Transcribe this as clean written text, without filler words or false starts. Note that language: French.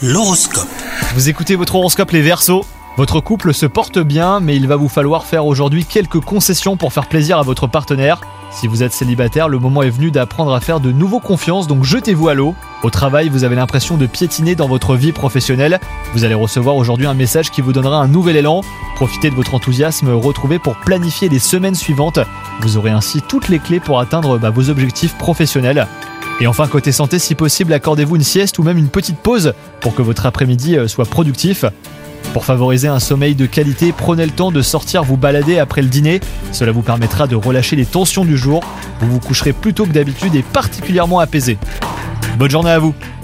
L'horoscope. Vous écoutez votre horoscope les Verseaux. Votre couple se porte bien, mais il va vous falloir faire aujourd'hui quelques concessions pour faire plaisir à votre partenaire. Si vous êtes célibataire, le moment est venu d'apprendre à faire de nouveau confiance, donc jetez-vous à l'eau. Au travail, vous avez l'impression de piétiner dans votre vie professionnelle. Vous allez recevoir aujourd'hui un message qui vous donnera un nouvel élan. Profitez de votre enthousiasme retrouvé pour planifier les semaines suivantes. Vous aurez ainsi toutes les clés pour atteindre vos objectifs professionnels. Et enfin, côté santé, si possible, accordez-vous une sieste ou même une petite pause pour que votre après-midi soit productif. Pour favoriser un sommeil de qualité, prenez le temps de sortir vous balader après le dîner. Cela vous permettra de relâcher les tensions du jour. Vous vous coucherez plus tôt que d'habitude et particulièrement apaisé. Bonne journée à vous!